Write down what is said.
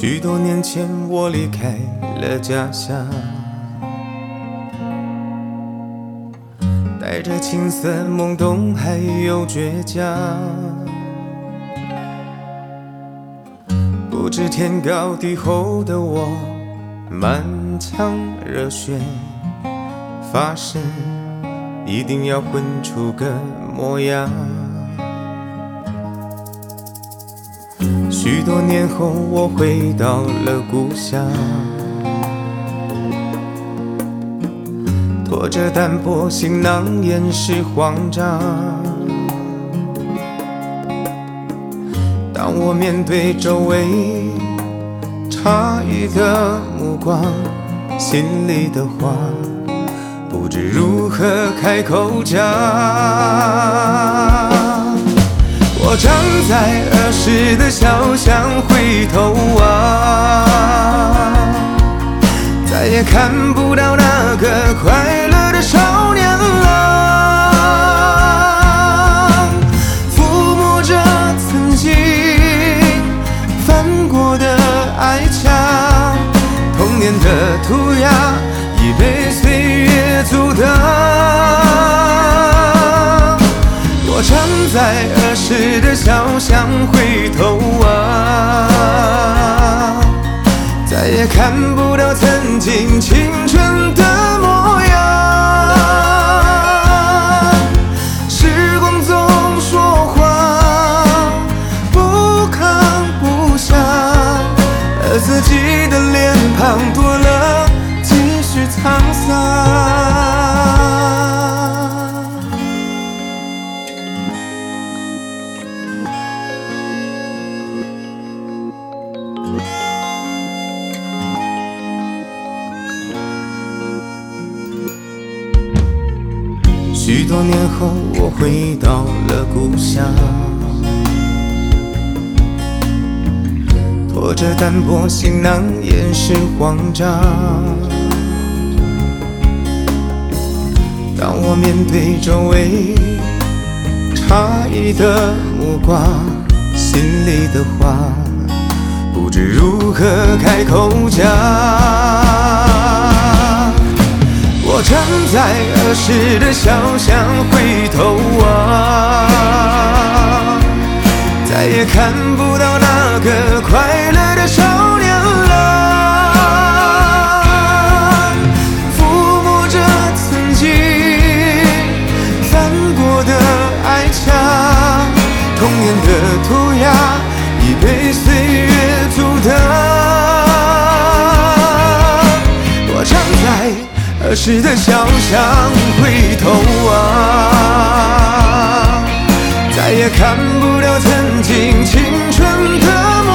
许多年前我离开了家乡，带着青涩懵懂还有倔强，不知天高地厚的我满腔热血，发誓一定要混出个模样。许多年后我回到了故乡，拖着单薄行囊掩饰慌张。当我面对周围诧异的目光，心里的话不知如何开口讲。我站在儿时的小巷回头望，再也看不到那个快乐的少年郎，抚摸着曾经翻过的矮墙，童年的涂鸦已被岁月阻挡。我站在儿时的小巷回头望，再也看不到曾经青春的模样。时光总说谎，不吭不响，而自己的脸庞多了几许沧桑。许多年后我回到了故乡，拖着单薄行囊掩饰慌张。当我面对周围诧异的目光，心里的话不知如何开口讲。我站在儿时的小巷回头望，再也看不到那个快乐的少年郎，抚摸着曾经翻过的矮墙，童年的涂鸦已被岁月阻挡。我站在儿时的小巷回头望，再也看不到曾经青春的梦。